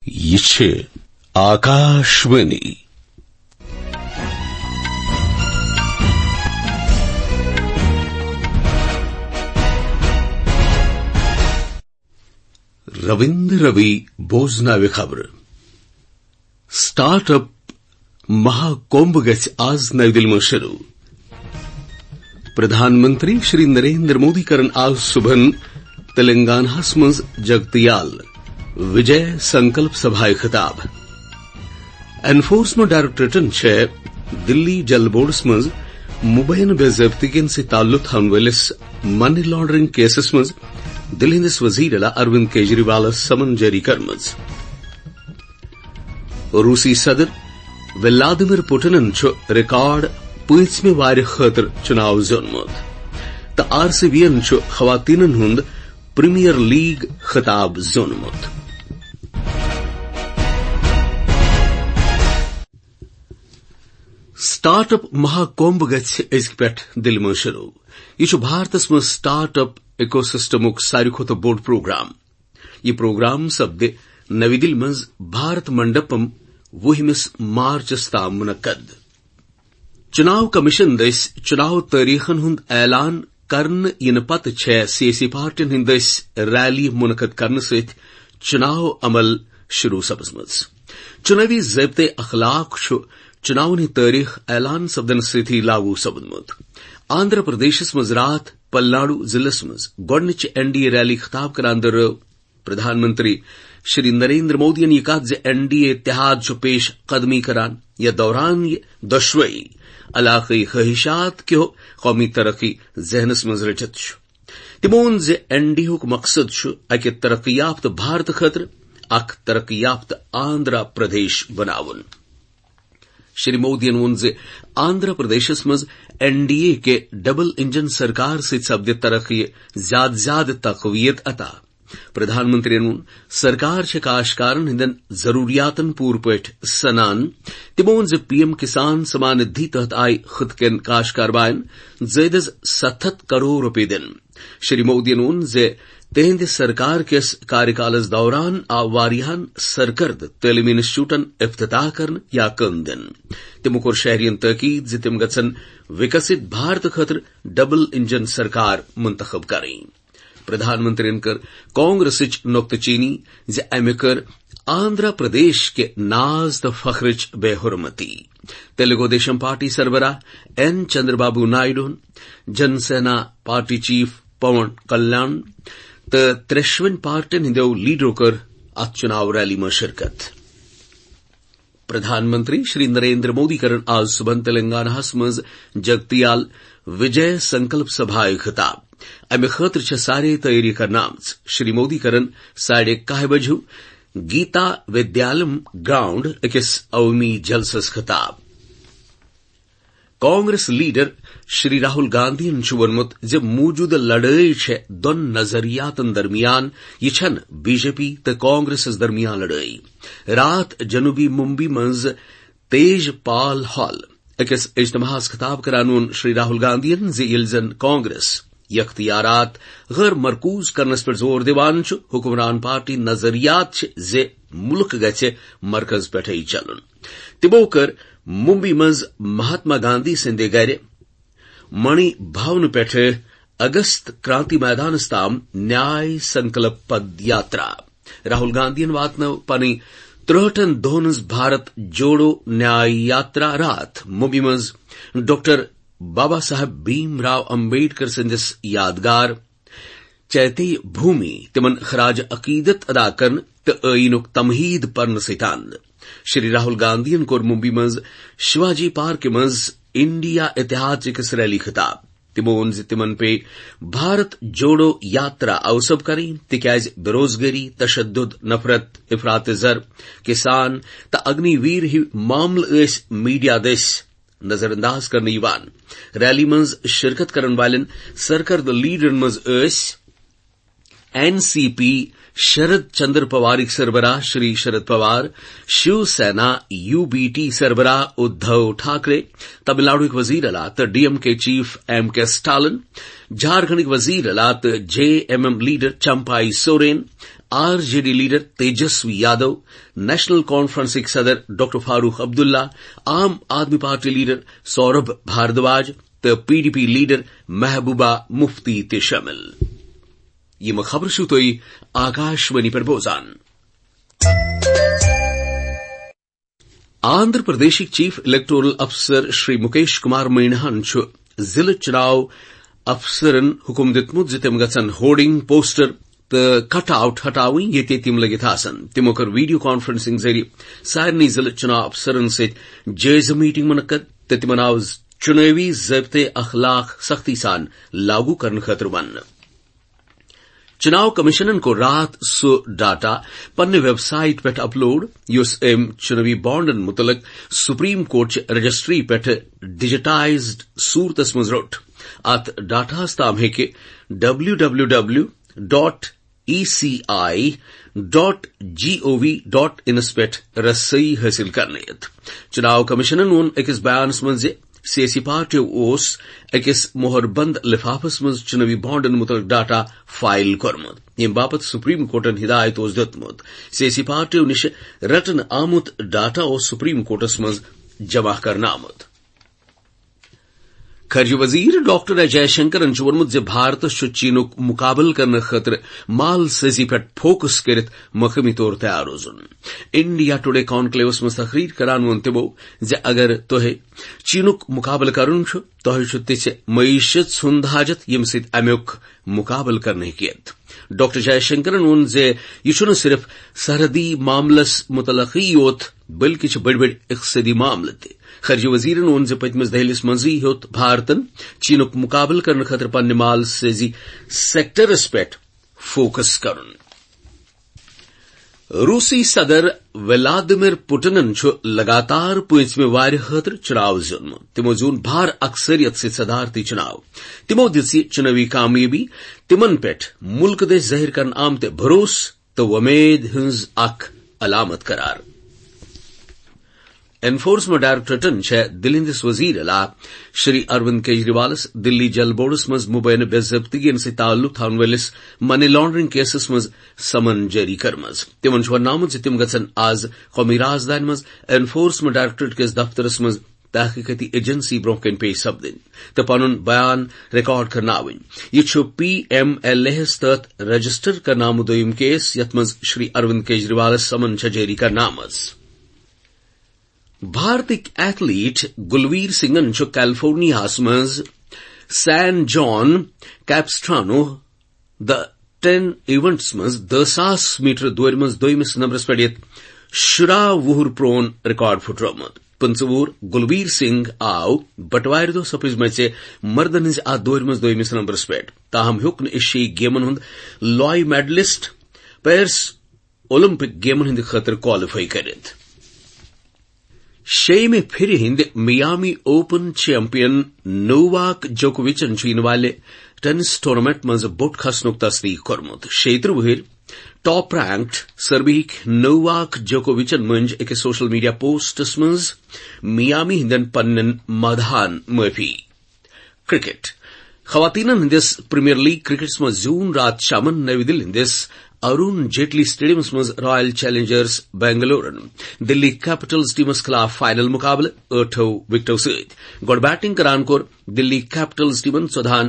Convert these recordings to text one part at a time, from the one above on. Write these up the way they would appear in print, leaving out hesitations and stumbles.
ये छे आकाशवाणी रविंद्र रवि बोजनावे खबर स्टार्टअप महाकुंभ गछ आज नई दिल्ली में शुरू। प्रधानमंत्री श्री नरेंद्र मोदी करन आज सुबह तेलंगाना मज जगतियाल विजय संकल्प सभा खिताब। एनफोर्समेंट डायरेक्टरेटन छे दिल्ली जल बोर्ड मज मुबैन बेजब्ती से ताल्लुक थवन वलिस मनी लॉन्ड्रिंग केसेस मज दिल्ली हिंदस वजीर अला अरविंद केजरीवाल समन जारी करमज। रूसी सदर व्लादिमीर पुटिन रिकॉर्ड 5वें वार खतर चुनाव जोनमुत तो आरसीबीएन खवातीनन हुंद प्रीमियर लीग खिताब जोनमुत। स्टार्टअप महाकुंभ गछ अजक पे दिल्ली में शुरू। यह भारतस में स्टार्टअप इकोसिस्टमुक सारी खोत बोर्ड प्रोग्राम। यह प्रोग्राम सपदे नवी दिल्ली में भारत मंडपम 20 मार्च ताम मुनक्कद। चुनाव कमीशन दस चुनाव तारीखन हुंद ऐलान करन इन पत छह सियासी पार्टियन हिंद रैली मुनक्कद करने सहित चुनाव अमल शुरू सपजमज। चुनावी ज़ाब्ते अखलाक चुनाव तारीख ऐलान सपदन सहित लागू सपदमुत। आंध्र प्रदेश मज रात पलनाडु जिलस मज गोडनिच एनडीए रैली खिताब करान दर प्रधानमंत्री श्री नरेंद्र मोदी ने कहा जे एनडीए इत्तेहाद पेश कदमी करान या दौरान दशवई इलाकई ख्वाहिशात क्यों कौमी तरक्की जहनस मज रचत तिमोन जे एनडीए मकसद अक तरक्की याफ्त भारत खतर अख तरक्की याफ्त आंध्र प्रदेश बनावन। श्री मोदी ने जे आंध्र प्रदेश मज एनडीए के डबल इंजन सरकार से सपदे तरक्की ज्यादा तकवीयत अता। प्रधानमंत्री ने सरकार चे काश्तकारन हिंदन जरूरियातन पूर पठ सनान तिमोन जे पीएम किसान सम्मान निधि तहत आय खुद के काश्तकार बायन जयदज 70 करोड़ रुपये दिन। श्री मोदी ने जे तेंद सरकार के कार्यकाल दौरान वारियान सरकर्द तलीमी इंस्टीट्यूटन इफ्तिताह करन या कन दिन तिमुक शहरियन तकीद जे तिम गसन विकसित भारत खतर डबल इंजन सरकार मुंतखब करें। प्रधानमंत्री ने कर कांग्रेस नुक्तचीनी जे अमे कर आंध्र प्रदेश के नाज त फखरच बेहुरमती। तेलुगु देशम पार्टी सरबराह N Chandrababu Naidu Janasena party chief Pawan Kalyan तो 53 पार्टियन हिंदो लीडरों कर अत चुनाव रैली में शिरकत। प्रधानमंत्री श्री नरेंद्र मोदी करन आज सुबह तेलंगाना मज जगतियाल विजय संकल्प सभा खिताब। अमे खतर छ सारे तैयारी करनामज। श्री मोदी करन 1:30 बजू गीता विद्यालम ग्राउंड अकिस अवमी जलसस खिताब। कांग्रेस लीडर श्री राहुल गांधी वोनमुत जब मौजूदा लड़ाई छे दोन नजरियातन दरमियान ये छन बीजेपी तो कांग्रेस दरमियान लड़ाई। रात जनूबी मुंबई मज तेजपाल हॉल अकिस इज्तिमा खिताब करानून श्री राहुल गांधी जे इल्जन कांग्रेस यख्तियारात गैर मरकूज करनस पर जोर दिवान हुक्मरान पार्टी नजरियात जे मुल्क गचे मरकज पे चलन तिबोकर मुंबई मज महात्मा गांधी सिंधे गर मणि भवन पे अगस्त क्रांति मैदान ताम न्याय संकल्प पद यात्रा। राहुल गांधी वातन पनी 63 दोनस भारत जोड़ो न्याय यात्रा रात मुंबई मज डॉक्टर बाबा साहब भीमराव अंबेडकर सिंधस यादगार चैती भूमि तिमन खराज अकीदत अदा करन तो ईनुक तमहीद पर्न सितान। श्री राहुल गांधी कोर मुंबई मज शिवाजी पार्क मज इंडिया इतिहाद चिकिस रैली खिताब तिमोन तिमन पे भारत जोड़ो यात्रा अवसब करें तिक्याज बेरोजगारी तशद्दुद नफरत इफरात जर किसान त अग्निवीर ही मामल मीडिया दस नजरअंदाज करने यवान। रैली मज शिरकत करन वालन सरकर्द लीडर मज एनसीपी शरद चंद्र पवार सरबराह श्री शरद पवार, शिवसेना यूबीटी सरबराह उद्धव ठाकरे, तमिलनाडु वजीर अला तो DMK chief M K Stalin, Jharkhand वजीर अला तो JMM leader Champai Soren, RJD leader Tejashwi Yadav, National Conference सदर doctor Farooq Abdullah, Aam Aadmi party leader Saurabh Bhardwaj तो पीडीपी लीडर महबूबा मुफ्ती ते शामिल। ये खबर शु तो आकाशवाणी पर बोजान। आंध्र प्रदेश चीफ इलेक्टोरल अफसर श्री मुकेश कुमार मीणान जिला चुनाव अफसरन हुकुम दितमुत तम गन होर्डिंग पोस्टर तो कट आउट हटावी ये तम लगित तमो कर वीडियो कॉन्फ्रेंसिंग जरिए सारे जिला चुनाव अफसरन सयज़ मीटिंग मुनक्कद तो तिमन आव चुनावी ज़ाब्ते अखलाक सख्ती सान लागू करने खतर वन। चुनाव कमिशनन को रात सो डाटा पन्ने वेबसाइट पे अपलोड युस चुनावी बॉन्डन मुतलक सुप्रीम कोर्ट रजिस्ट्री पे डिजिटाइज्ड सूरतस मज रोट अत डाटास ताम है कि www.eci.gov.in पे रसई हासिल करने। चुनाव कमिशनन वोन अकिस बयानस मज सियासी पार्टियों ओस अकिस मोहरबंद लिफाफस मज चुनावी बॉन्डन मुतलक डाटा फाइल कर्मुत यम बापत सुप्रीम कोर्टन हिदायत ओस दतमुत सियासी पार्टियों निश रटन आमुत डाटा और सुप्रीम कोर्टस मज जमा करना आमुत। खर्ज वजीर डॉक्टर जयशंकर वोनमुत भारत चीनुक मुकाबल करने खतर माल सजी पे फोकस कर मकामी तौर तैयार रोजुन। इंडिया टुडे कॉन्क्लेवस मज तकरीर करान वोन तमो अगर तुहे चीनुक मुकाबल करुन तुहे तिच मईशत सुंद हाजत यम सत अमुक मुकाबल करने कियत। डॉक्टर जयशंकरन वोन यह सिर्फ सरहदी मामलस मुतलकी योत बल्कि बड़ बड़ इक्तसादी मामले ते। खर्ज वजीरन वोन पतमस दहलिस मजी हेत भारतन चीनुक मुकाबल करने खतर पन्ने माल सजी सेक्टरस पे फोकस करुन। रूसी सदर व्लादिमीर पुटिनन लगातार पूंचमे वार खतर चुनाव जोनमुत तिमो जून भार अक्सरियत से सदारती चुनाव तिमो दिस चुनावी कामयाबी तिमन पे मुल्क दे जाहिर करन आमते भरोस तो उम्मीद हंज अख अलामत करार। एनफोर्समेंट डायरेक्टरेटन दिल्ली हंदिस वजीर अला श्री अरविंद केजरीवालस दिल्ली जल बोर्डस मज मुबैन बेजब्तगी से ताल्लुक थावन वालिस मनी लॉन्ड्रिंग केसस मज समन जारी करमज। तिमन वनामुत तिम गसन आज कौमी राजधानी मज एनफोर्समेंट डायरेक्टरेट किस दफ्तरस मज तहकीकती एजेंसी ब्रोह कन पेश सपदिन तो पनुन बयान रिकॉर्ड करनावन। यह PMLA तहत रजिस्टर करनामु दोयम केस यथ मज श्री अरविंद केजरीवालस समन जारी करनामज। भारतीय एथलीट गुलवीर सिंगन कैलिफोर्निया मज San Juan Capistrano the 10 events मज 10,000 मीटर दोर मज दोयमिस नंबरस पे शुरा वुहर प्रोन रिकॉर्ड फुटरोमुत। 25 गुलवीर सिंह आव बटवार दो सपज मज मर्दन हज आ दोर मज दोयमिस नंबरस पे ताहम हेक एशियाई गेमन हुंद लॉय मेडलिस्ट पेरिस ओलंपिक गेमन हंद खतर क्वालिफाई करित। शे में फिर हिंद मियामी ओपन चैंपियन नोवाक जोकोविचन इन वाले टेनिस टूर्नामेंट मज बोट खसनुक तस्दीक कर्मुत। शेतर वहिर टॉप रैंक्ड सर्बिक नोवाक जोकोविचन मंज एक सोशल मीडिया पोस्टस मज मियामी हिंदन पन्नन मधान माफी। क्रिकेट खवातीनन हिंदिस प्रीमियर लीग क्रिकेट मज जून रात शामन नवी दिल्ली हिंदिस अरुण जेटली स्टेडियम मज Royal Challengers Bengaluru Delhi Capitals टीमस खिलाफ फाइनल मुकाबले 8 विकेटों सहित गोड बैटिंग करान कोर दिल्ली कैपिटल्स टीमन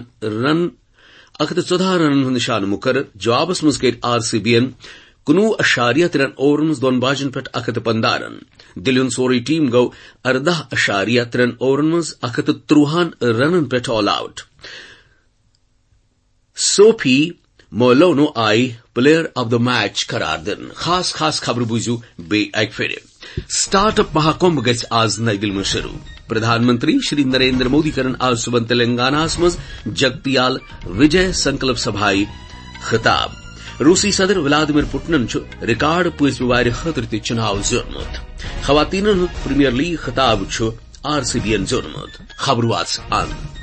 14 रन निशान मुकर जवाबस मज कर RCBN 19.3 ओवर मज दोन बाजन पे 15 रन। दिल्ली सोरी टीम गो 18.3 ओवर मज 153 रन पे ऑल आउट। सोफी मोलोनो आई प्लेयर ऑफ द मैच करार दिन। खास खबर बुझू बे एक फेरे। स्टार्टअप महाकुंभ गज आज नई दिल्ली में शुरू। प्रधानमंत्री श्री नरेंद्र मोदी करन आज सुबह तेलंगाना मज जगतियाल विजय संकल्प सभाई खिताब। रूसी सदर व्लादिमीर पुटिन रिकॉर्ड पूंचमे वार खतर चुनाव जोनमुत। खवातीनन प्रीमियर लीग खिताब RCBN जोनमुत। खबर आन